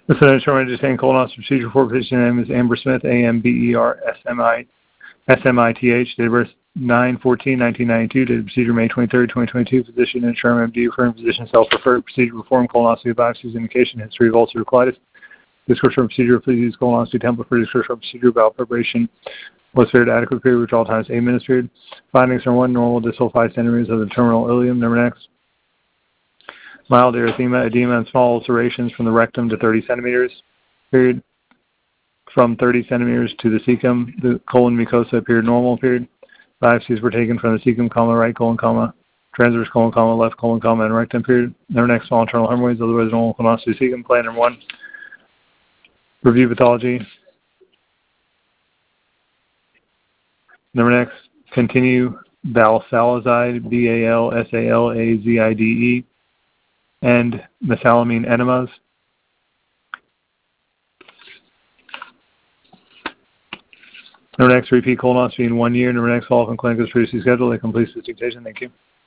Lieutenant Sherman, understanding colonoscopy procedure for physician name is Amber Smith, AMBER SMITH, date of birth 9/14/1992, date of procedure May 23, 2022, physician and Sherman MD, referring physician self-referred, procedure performed, colonoscopy biopsies, indication, history of ulcerative colitis, description of procedure, please use colonoscopy template for description of procedure, bowel preparation, was period adequate period, which all times administered. Findings are 1, normal distal 5 centimeters of the terminal ileum. Number next. Mild erythema, edema, and small ulcerations from the rectum to 30 centimeters, period. From 30 centimeters to the cecum, the colon mucosa appeared normal, period. Biopsies were taken from the cecum, right colon, transverse colon, left colon, and rectum, period. Number next, small internal hemorrhoids, otherwise normal colonoscopy cecum. Plan number 1. Review pathology. Number next, continue balsalazide, BALSALAZIDE, and mesalamine enemas. Number next, repeat colonoscopy in 1 year. Number next, follow-up in clinic as previously scheduled. That completes this dictation. Thank you.